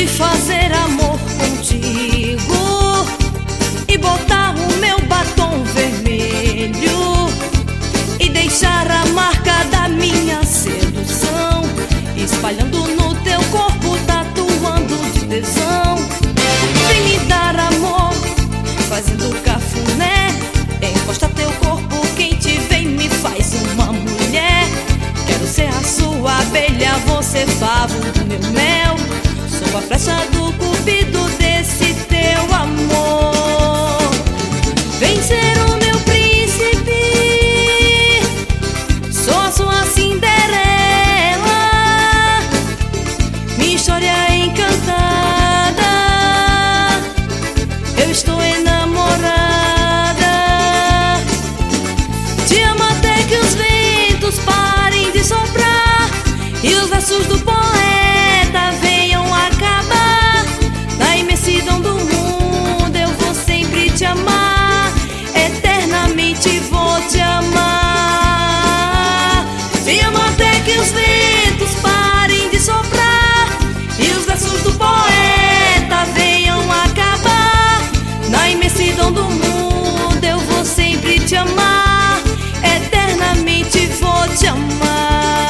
de fazer amor contigo e botar o meu batom vermelho e deixar a marca da minha sedução espalhando no teu corpo, tatuando de tesão. Vem me dar amor, fazendo cafuné. Encosta teu corpo quente, vem me faz uma mulher. Quero ser a sua abelha, você favo do meu mel. Sou a flecha do cupido desse teu amor. Vem ser o meu príncipe, sou a sua Cinderela. Minha história é encantada, eu estou enamorada. Te amo até que os ventos parem de soprar e os versos do poeta venham acabar. Na imensidão do mundo eu vou sempre te amar, eternamente vou te amar. Te amo até que os ventos parem de soprar e os versos do poeta venham acabar. Na imensidão do mundo eu vou sempre te amar, eternamente vou te amar.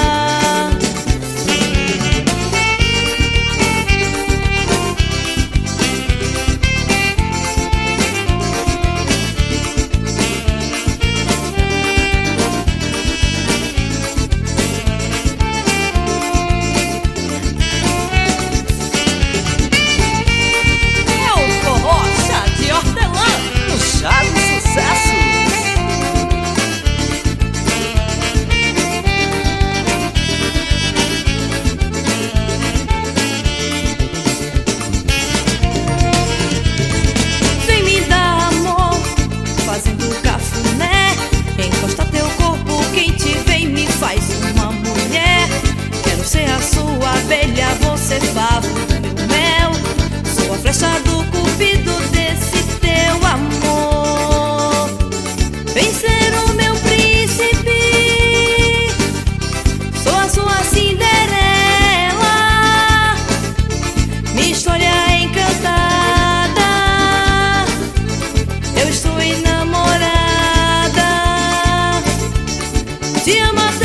Encosta teu corpo quente, vem me faz uma mulher. Quero ser a sua abelha, você favo do meu mel. Sou a flecha do cupido desse teu amor. Vem ser o meu príncipe, sou a sua Cinderela. Minha história é encantada, eu estou enamorada. Te amo